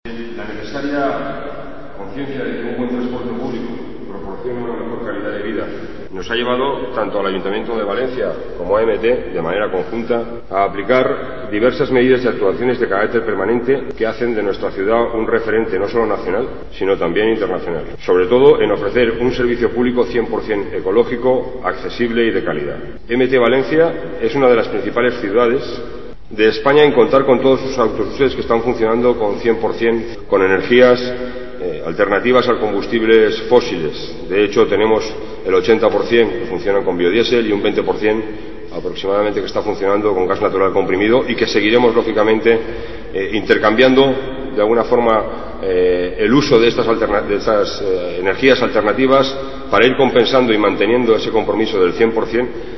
La necesaria conciencia de que un buen transporte público proporciona una mejor calidad de vida nos ha llevado tanto al Ayuntamiento de Valencia como a EMT, de manera conjunta, a aplicar diversas medidas y actuaciones de carácter permanente que hacen de nuestra ciudad un referente no solo nacional, sino también internacional. Sobre todo en ofrecer un servicio público 100% ecológico, accesible y de calidad. EMT Valencia es una de las principales ciudades de España en contar con todos sus autobuses que están funcionando con 100% con energías alternativas a combustibles fósiles. De hecho, tenemos el 80% que funcionan con biodiesel y un 20% aproximadamente que está funcionando con gas natural comprimido y que seguiremos, lógicamente, intercambiando de alguna forma el uso de estas energías alternativas para ir compensando y manteniendo ese compromiso del 100%.